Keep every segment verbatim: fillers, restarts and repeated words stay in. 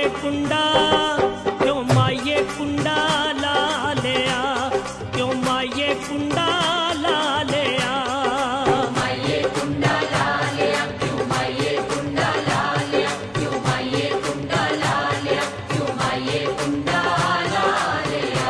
कुंडा क्यों माये कुंडा ला लिया, क्यों माये कुंडा ला लिया, माये कुंडा ला लिया, क्यों माये कुंडा ला लिया, क्यों माये कुंडा ला लिया, क्यों माये कुंडा ला लिया।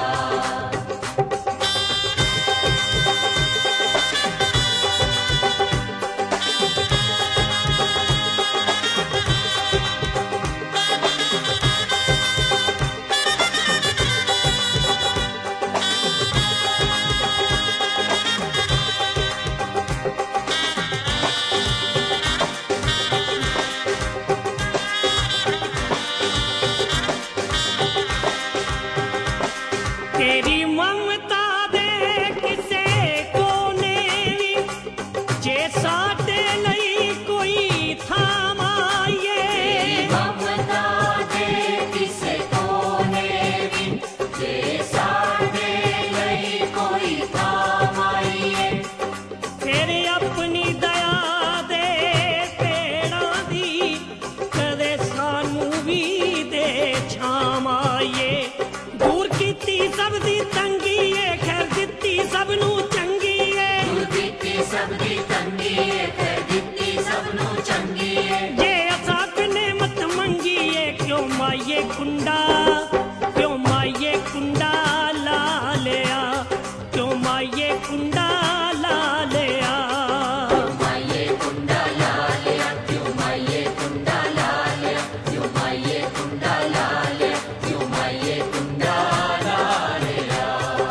तेरी ममता दे किसे कोने वी जे साडे लई कोई थाम आइए, ममता दे किसे कोने वी जे साडे लई कोई थाम आइए। तेरे अपनी दया दे पेड़ां दी कदे सानू भी दे छाम आइए। दूर कीती सब दी तंगी ए खैर दित्ती सब नू चंगी ए, दूर कीती सब दी तंगी ए खैर दित्ती सब नू चंगी ए। जे असा कने मत मंगी ए क्यों माये कुंडा, क्यों माये कुंडा ला लिया, क्यों माये कुंडा ला लिया, माये कुंडा ला लिया, क्यों माये कुंडा ला लिया, क्यों माये कुंडा ला लिया, क्यों माये कुंडा ला लिया।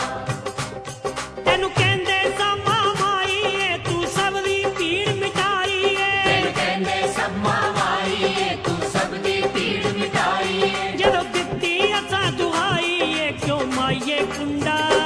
तेनू कहंदे समा माई ए तू सब दी पीड़ मिटाई ए, तेन कहंदे सब मावाई ए तू सब दी पीड़ मिटाई ए। जदों दित्ती असा दुहाई ए क्यों माये कुंडा